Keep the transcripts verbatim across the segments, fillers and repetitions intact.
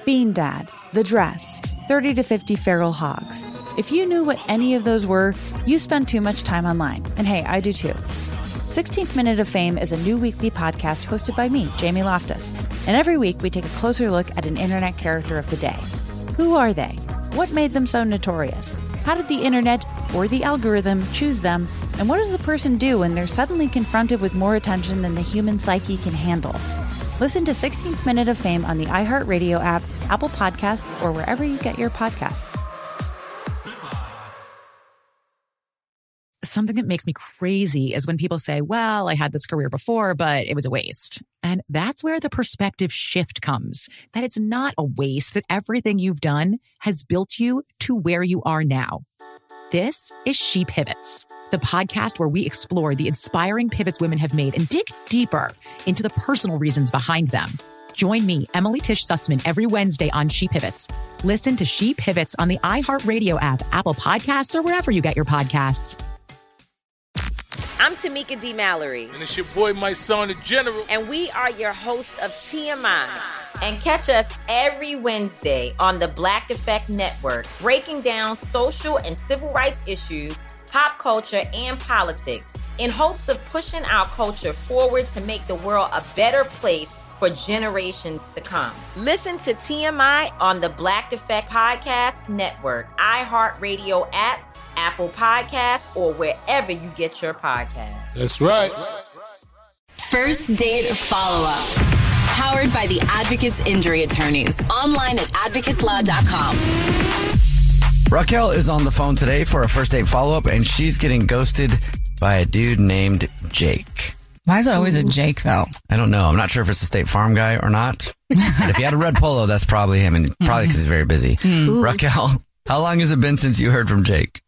Bean Dad, The Dress, thirty to fifty Feral Hogs. If you knew what any of those were, you spend too much time online. And hey, I do too. sixteenth Minute of Fame is a new weekly podcast hosted by me, Jamie Loftus. And every week we take a closer look at an internet character of the day. Who are they? What made them so notorious? How did the internet or the algorithm choose them? And what does a person do when they're suddenly confronted with more attention than the human psyche can handle? Listen to sixteenth Minute of Fame on the iHeartRadio app, Apple Podcasts, or wherever you get your podcasts. Something that makes me crazy is when people say, well, I had this career before, but it was a waste. And that's where the perspective shift comes, that it's not a waste, that everything you've done has built you to where you are now. This is She Pivots, the podcast where we explore the inspiring pivots women have made and dig deeper into the personal reasons behind them. Join me, Emily Tish Sussman, every Wednesday on She Pivots. Listen to She Pivots on the iHeartRadio app, Apple Podcasts, or wherever you get your podcasts. I'm Tamika D. Mallory. And it's your boy, my son, the General. And we are your hosts of T M I. And catch us every Wednesday on the Black Effect Network, breaking down social and civil rights issues, pop culture, and politics in hopes of pushing our culture forward to make the world a better place for generations to come. Listen to T M I on the Black Effect Podcast Network, iHeartRadio app, Apple Podcasts, or wherever you get your podcasts. That's right. First Date Follow-Up. Powered by the Advocates Injury Attorneys. Online at advocates law dot com. Raquel is on the phone today for a first date follow-up, and she's getting ghosted by a dude named Jake. Why is it always a Jake, though? I don't know. I'm not sure if it's a State Farm guy or not. But if he had a red polo, that's probably him, and probably because he's very busy. Mm. Raquel, how long has it been since you heard from Jake?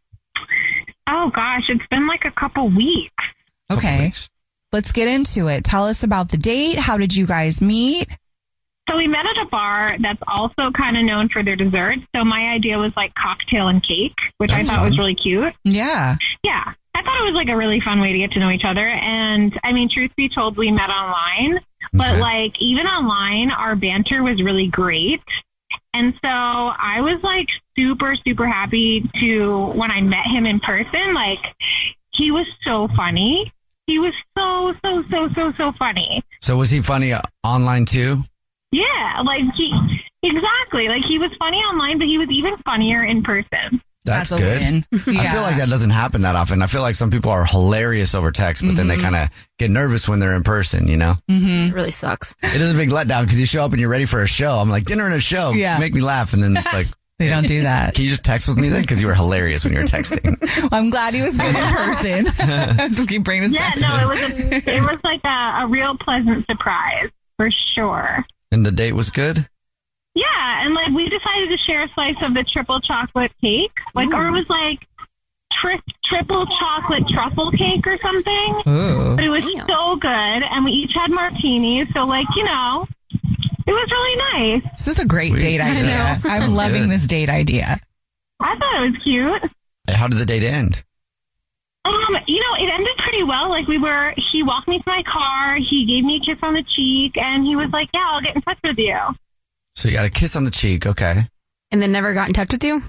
Oh, gosh, it's been like a couple weeks. Okay. Couple weeks. Let's get into it. Tell us about the date. How did you guys meet? So we met at a bar that's also kind of known for their desserts. So my idea was like cocktail and cake, which that's I thought fun. was really cute. Yeah. Yeah. I thought it was like a really fun way to get to know each other. And I mean, truth be told, we met online. But okay. like even online, our banter was really great. And so I was like super, super happy to, when I met him in person, like he was so funny. He was so, so, so, so, so funny. So was he funny online too? Yeah, like he, exactly. Like he was funny online, but he was even funnier in person. That's, That's good. Yeah. I feel like that doesn't happen that often. I feel like some people are hilarious over text, but mm-hmm. then they kind of get nervous when they're in person, you know? Mm-hmm. It really sucks. It is a big letdown because you show up and you're ready for a show. I'm like, dinner and a show. Yeah. Make me laugh. And then it's like, they don't do that. Can you just text with me then? Because you were hilarious when you were texting. Well, I'm glad he was good in person. Just keep bringing us Yeah, back. no, it was a, it was like a, a real pleasant surprise for sure. And the date was good? Yeah, and like we decided to share a slice of the triple chocolate cake, like Ooh. or it was like tri- triple chocolate truffle cake or something. Ooh. But it was Damn. so good, and we each had martinis. So like you know, it was really nice. This is a great Sweet. date idea. I'm Sounds loving good. this date idea. I thought it was cute. How did the date end? Um, you know, it ended pretty well. Like we were, he walked me to my car, he gave me a kiss on the cheek, and he was like, "Yeah, I'll get in touch with you." So you got a kiss on the cheek, okay. And then never got in touch with you?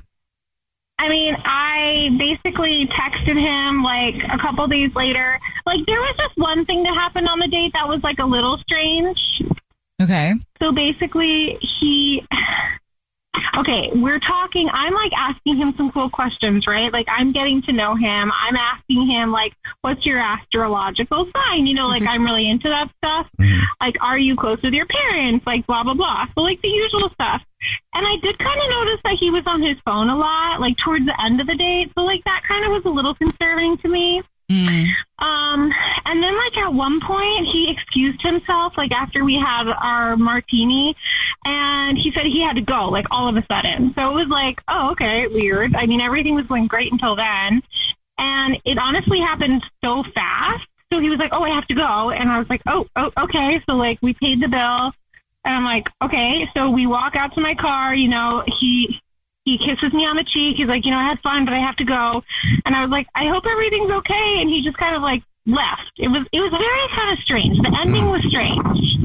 I mean, I basically texted him like a couple days later. Like there was just one thing that happened on the date that was like a little strange. Okay. So basically he, okay, we're talking, I'm like asking him some cool questions, right? Like I'm getting to know him. I'm asking him like, what's your astrological sign? You know, like I'm really into that stuff. Mm-hmm. Like, are you close with your parents? Like blah, blah, blah. So like the usual stuff. And I did kind of notice that he was on his phone a lot, like towards the end of the date. So like that kind of was a little concerning to me. Mm. Um, and then like at one point he excused himself, like after we had our martini, and he said he had to go, like all of a sudden. So it was like, oh, okay, weird. I mean, everything was going great until then. And it honestly happened so fast. So he was like, oh, I have to go. And I was like, oh, oh, okay. So like we paid the bill, and I'm like, okay. So we walk out to my car, you know, he, He kisses me on the cheek. He's like, you know, I had fun, but I have to go. And I was like, I hope everything's okay. And he just kind of like left. It was, it was very kind of strange. The ending was strange.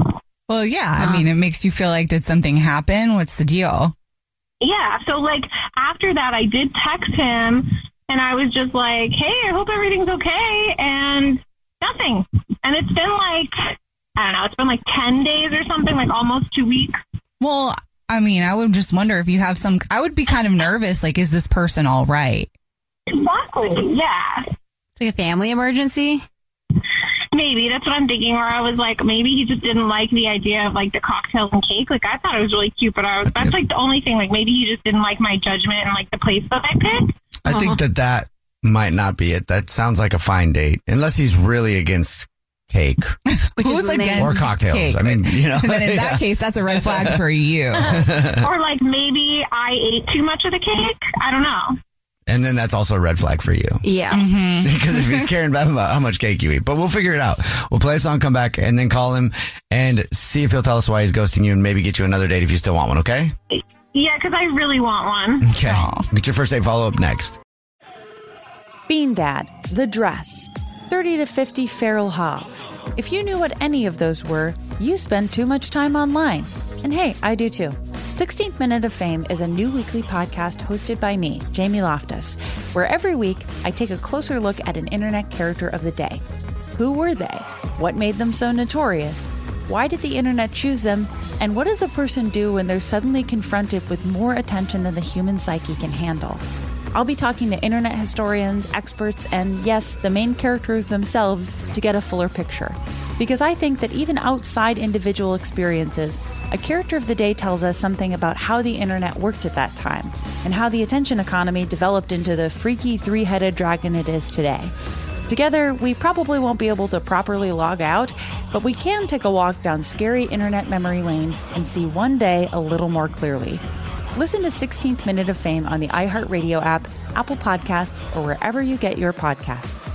Well, yeah. Uh, I mean, it makes you feel like, did something happen? What's the deal? Yeah. So, like, after that, I did text him, and I was just like, hey, I hope everything's okay, and nothing. And it's been like, I don't know, it's been like ten days or something, like almost two weeks. Well, I mean, I would just wonder if you have some, I would be kind of nervous. Like, is this person all right? Exactly. Yeah. It's like a family emergency. Maybe that's what I'm thinking. Or I was like, maybe he just didn't like the idea of like the cocktails and cake. Like, I thought it was really cute, but I was, that's like the only thing. Like, maybe he just didn't like my judgment and like the place that I picked. I uh-huh. think that that might not be it. That sounds like a fine date, unless he's really against cake. Who's against or cocktails? Cake? I mean, you know. Then in yeah. that case, that's a red flag for you. Or like maybe I ate too much of the cake. I don't know. And then that's also a red flag for you. Yeah. Mm-hmm. Because if he's caring about how much cake you eat. But we'll figure it out. We'll play a song, come back, and then call him and see if he'll tell us why he's ghosting you and maybe get you another date if you still want one, okay? Yeah, because I really want one. Okay. Aww. Get your first date follow-up next. Bean Dad, The Dress, thirty to fifty feral hogs. If you knew what any of those were, you spend too much time online. And hey, I do too. sixteenth Minute of Fame is a new weekly podcast hosted by me, Jamie Loftus, where every week I take a closer look at an internet character of the day. Who were they? What made them so notorious? Why did the internet choose them? And what does a person do when they're suddenly confronted with more attention than the human psyche can handle? I'll be talking to internet historians, experts, and yes, the main characters themselves to get a fuller picture. Because I think that even outside individual experiences, a character of the day tells us something about how the internet worked at that time and how the attention economy developed into the freaky three-headed dragon it is today. Together, we probably won't be able to properly log out, but we can take a walk down scary internet memory lane and see one day a little more clearly. Listen to sixteenth Minute of Fame on the iHeartRadio app, Apple Podcasts, or wherever you get your podcasts.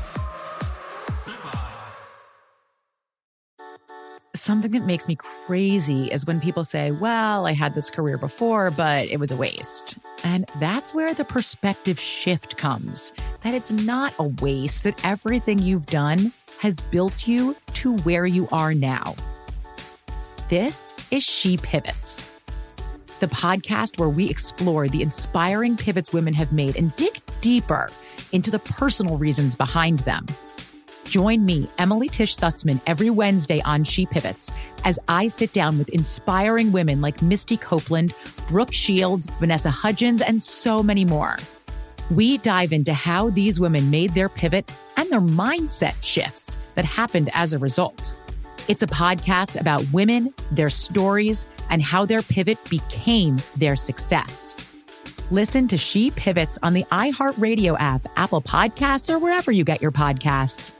Something that makes me crazy is when people say, well, I had this career before, but it was a waste. And that's where the perspective shift comes, that it's not a waste, that everything you've done has built you to where you are now. This is She Pivots, the podcast where we explore the inspiring pivots women have made and dig deeper into the personal reasons behind them. Join me, Emily Tish Sussman, every Wednesday on She Pivots as I sit down with inspiring women like Misty Copeland, Brooke Shields, Vanessa Hudgens, and so many more. We dive into how these women made their pivot and their mindset shifts that happened as a result. It's a podcast about women, their stories, and how their pivot became their success. Listen to She Pivots on the iHeartRadio app, Apple Podcasts, or wherever you get your podcasts.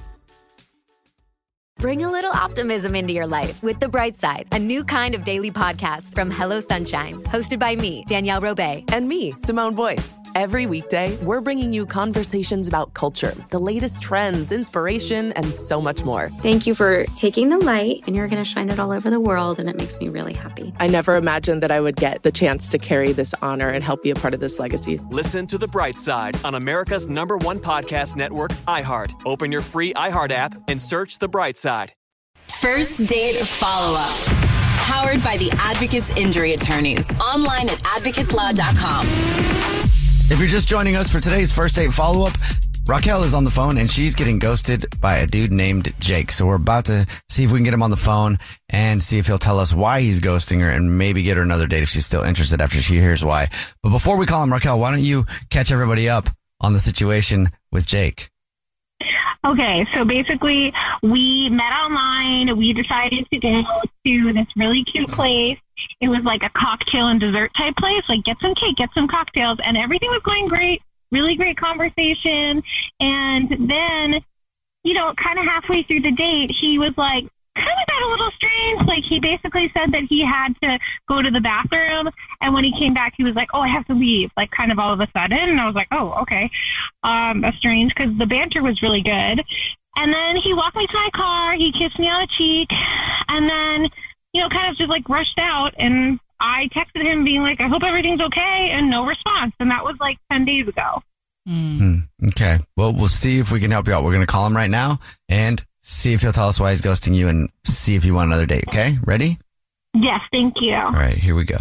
Bring a little optimism into your life with The Bright Side, a new kind of daily podcast from Hello Sunshine, hosted by me, Danielle Robay. And me, Simone Boyce. Every weekday, we're bringing you conversations about culture, the latest trends, inspiration, and so much more. Thank you for taking the light, and you're going to shine it all over the world, and it makes me really happy. I never imagined that I would get the chance to carry this honor and help be a part of this legacy. Listen to The Bright Side on America's number one podcast network, iHeart. Open your free iHeart app and search The Bright Side. First Date Follow-Up. Powered by the Advocates Injury Attorneys. Online at advocates law dot com. If you're just joining us for today's First Date Follow-Up, Raquel is on the phone and she's getting ghosted by a dude named Jake. So we're about to see if we can get him on the phone and see if he'll tell us why he's ghosting her and maybe get her another date if she's still interested after she hears why. But before we call him, Raquel, why don't you catch everybody up on the situation with Jake? Okay, so basically we met online. We decided to go to this really cute place. It was like a cocktail and dessert type place, like get some cake, get some cocktails, and everything was going great. Really great conversation. And then, you know, kind of halfway through the date, he was like, kind of got a little strange. Like, he basically said that he had to go to the bathroom. And when he came back, he was like, oh, I have to leave, like kind of all of a sudden. And I was like, oh, okay. Um, that's strange because the banter was really good. And then he walked me to my car. He kissed me on the cheek and then, you know, kind of just like rushed out. And I texted him being like, I hope everything's okay. And no response. And that was like ten days ago. Mm. Okay. Well, we'll see if we can help you out. We're going to call him right now and see if he'll tell us why he's ghosting you and see if you want another date. Okay, ready? Yes, thank you. All right, here we go.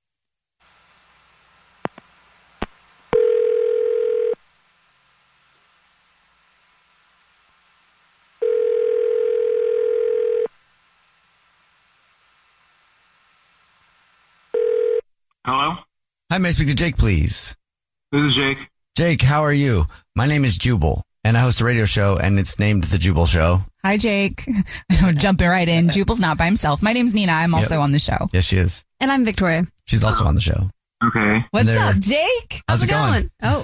Hello? Hi, may I speak to Jake, please? This is Jake. Jake, how are you? My name is Jubal, and I host a radio show, and it's named The Jubal Show. Hi, Jake. I know, jumping right in. Jubal's not by himself. My name's Nina. I'm also Yep. on the show. Yes, she is. And I'm Victoria. She's also on the show. Okay. What's And up, they're- Jake? How's it going? Oh.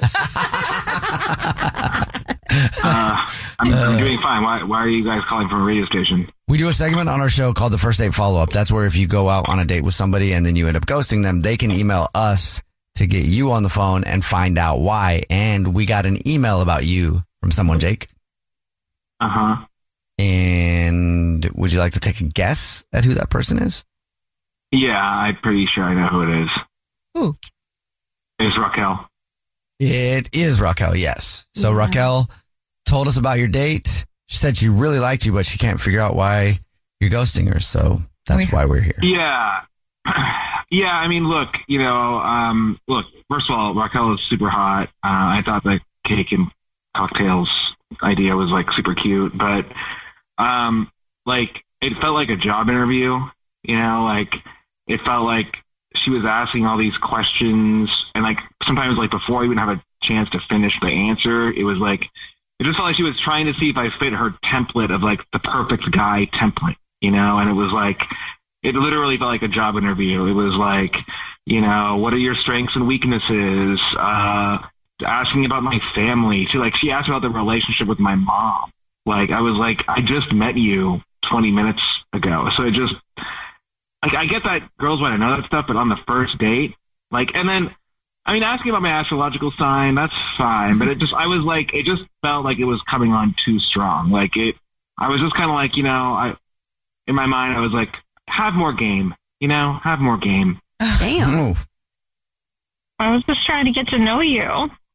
Uh, I'm, I'm doing fine. Why, why are you guys calling from a radio station? We do a segment on our show called the First Date Follow-Up. That's where if you go out on a date with somebody and then you end up ghosting them, they can email us to get you on the phone and find out why. And we got an email about you from someone, Jake. Uh-huh. And would you like to take a guess at who that person is? Yeah, I'm pretty sure I know who it is. Who? It's Raquel. It is Raquel, yes. So Yeah. Raquel told us about your date. She said she really liked you, but she can't figure out why you're ghosting her. So that's We- why we're here. Yeah. Yeah, I mean, look, you know, um, look, first of all, Raquel is super hot. Uh, I thought the cake and cocktails idea was, like, super cute. But, um, like, it felt like a job interview, you know? Like, it felt like she was asking all these questions. And, like, sometimes, like, before I even have a chance to finish the answer, it was, like, it just felt like she was trying to see if I fit her template of, like, the perfect guy template, you know? And it was, like... It literally felt like a job interview. It was like, you know, what are your strengths and weaknesses? Uh, asking about my family. She like she asked about the relationship with my mom. Like I was like, I just met you twenty minutes ago. So it just, like, I get that girls want to know that stuff, but on the first date, like, and then, I mean, asking about my astrological sign, that's fine. But it just, I was like, it just felt like it was coming on too strong. Like it, I was just kind of like, you know, I, in my mind, I was like, have more game, you know, have more game. Damn. I was just trying to get to know you.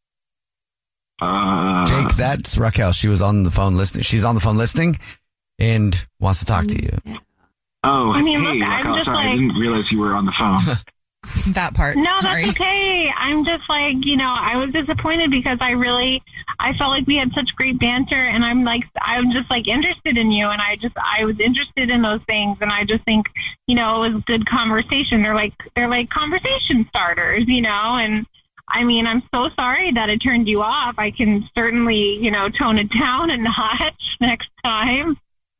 Uh, Jake, that's Raquel. She was on the phone listening. She's on the phone listening and wants to talk to you. Oh, I mean, hey, look, I'm Raquel, just sorry, I like- didn't realize you were on the phone. That part. No, Sorry. that's okay. I'm just like, you know, I was disappointed because I really, I felt like we had such great banter, and I'm like, I'm just like interested in you, and I just, I was interested in those things, and I just think, you know, it was good conversation. They're like, they're like conversation starters, you know, and I mean, I'm so sorry that it turned you off. I can certainly, you know, tone it down a notch next time.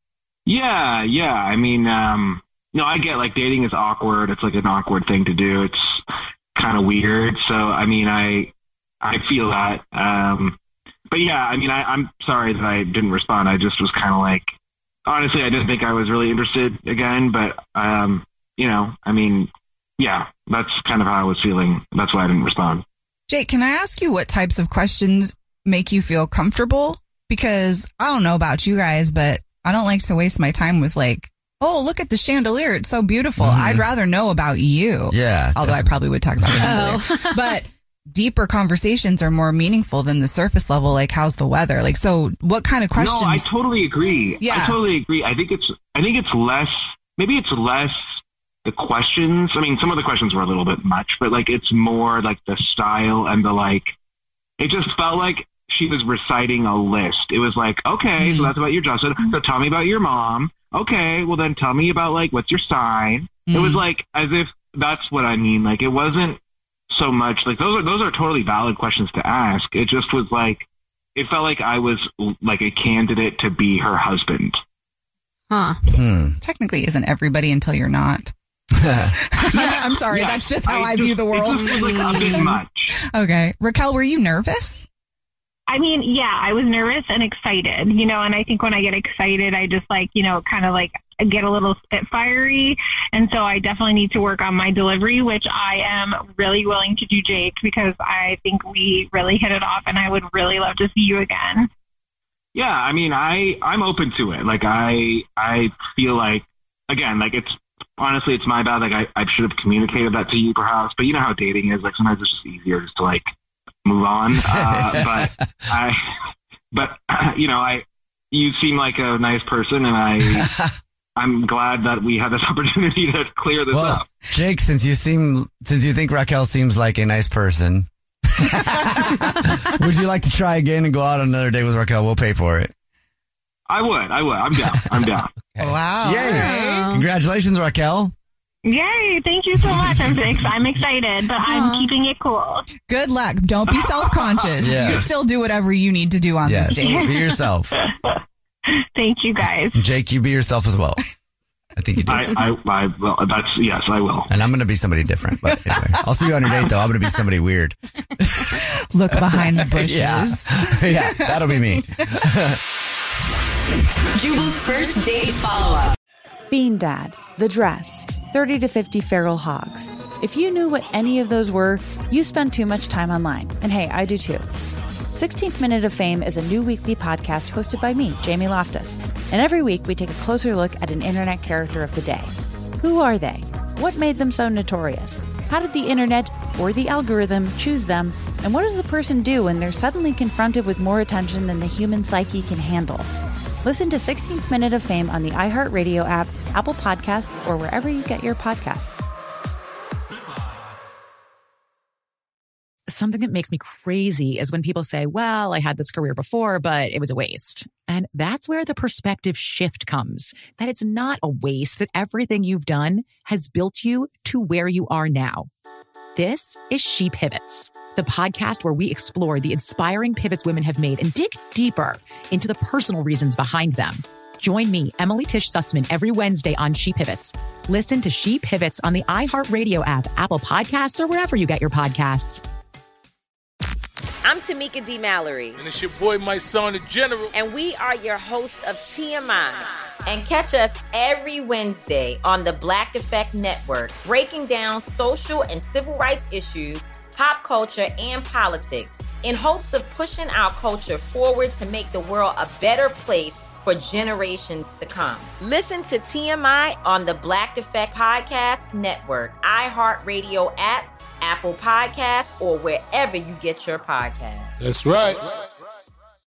Yeah, yeah. I mean, um, no, I get like dating is awkward. It's like an awkward thing to do. It's kind of weird. So, I mean, I, I feel that. Um, but yeah, I mean, I, I'm sorry that I didn't respond. I just was kind of like, honestly, I didn't think I was really interested again, but, um, you know, I mean, yeah, that's kind of how I was feeling. That's why I didn't respond. Jake, can I ask you what types of questions make you feel comfortable? Because I don't know about you guys, but I don't like to waste my time with like, oh, look at the chandelier. It's so beautiful. Mhm. I'd rather know about you. Yeah. Although I probably would talk about the Oh. chandelier. But deeper conversations are more meaningful than the surface level. Like, how's the weather? Like, so what kind of questions? No, I totally agree. Yeah. I totally agree. I think it's, I think it's less, maybe it's less the questions. I mean, some of the questions were a little bit much, but like, it's more like the style and the like, it just felt like she was reciting a list. It was like, okay, so that's about your job. So, so tell me about your mom. Okay, well then tell me about like, what's your sign? Mm. It was like, as if that's what I mean. Like, it wasn't so much like, those are, those are totally valid questions to ask. It just was like, it felt like I was like a candidate to be her husband. Huh. Hmm. Technically isn't everybody until you're not. I'm, I'm sorry. Yeah, that's just how I, I view just- the world. It just was like a bit much. Okay. Raquel, were you nervous? I mean, yeah, I was nervous and excited, you know, and I think when I get excited, I just like, you know, kind of like get a little spitfirey. And so I definitely need to work on my delivery, which I am really willing to do, Jake, because I think we really hit it off and I would really love to see you again. Yeah, I mean, I, I'm open to it. Like, I, I feel like, again, like it's, honestly, it's my bad. Like, I, I should have communicated that to you perhaps, but you know how dating is. Like, sometimes it's just easier just to, like, move on. Uh, but I, but, you know, I, you seem like a nice person, and I, I'm glad that we have this opportunity to clear this well, up. Jake, since you seem, since you think Raquel seems like a nice person, would you like to try again and go out on another date with Raquel? We'll pay for it. I would. I would. I'm down. I'm down. Okay. Wow. Yay. Wow. Congratulations, Raquel. Yay, thank you so much. I'm, ex- I'm excited, but I'm keeping it cool. Good luck. Don't be self-conscious. Yeah. You still do whatever you need to do on Yes. this date. Be yourself. Thank you, guys. Jake, you be yourself as well. I think you do. I, I, I, well, that's, yes, I will. And I'm going to be somebody different. But anyway, I'll see you on your date, though. I'm going to be somebody weird. Look behind the bushes. Yeah. Yeah, that'll be me. Jubal's first date follow-up. Bean Dad, The Dress, thirty to fifty Feral Hogs. If you knew what any of those were, you spend too much time online. And hey, I do too. sixteenth Minute of Fame is a new weekly podcast hosted by me, Jamie Loftus. And every week we take a closer look at an internet character of the day. Who are they? What made them so notorious? How did the internet or the algorithm choose them? And what does a person do when they're suddenly confronted with more attention than the human psyche can handle? Listen to sixteenth Minute of Fame on the iHeartRadio app, Apple Podcasts, or wherever you get your podcasts. Something that makes me crazy is when people say, well, I had this career before, but it was a waste. And that's where the perspective shift comes, that it's not a waste, that everything you've done has built you to where you are now. This is She Pivots, the podcast where we explore the inspiring pivots women have made and dig deeper into the personal reasons behind them. Join me, Emily Tish Sussman, every Wednesday on She Pivots. Listen to She Pivots on the iHeartRadio app, Apple Podcasts, or wherever you get your podcasts. I'm Tamika D. Mallory. And it's your boy, my son, the General. And we are your hosts of T M I. And catch us every Wednesday on the Black Effect Network, breaking down social and civil rights issues, pop culture, and politics in hopes of pushing our culture forward to make the world a better place for generations to come. Listen to T M I on the Black Effect Podcast Network, iHeartRadio app, Apple Podcasts, or wherever you get your podcasts. That's right.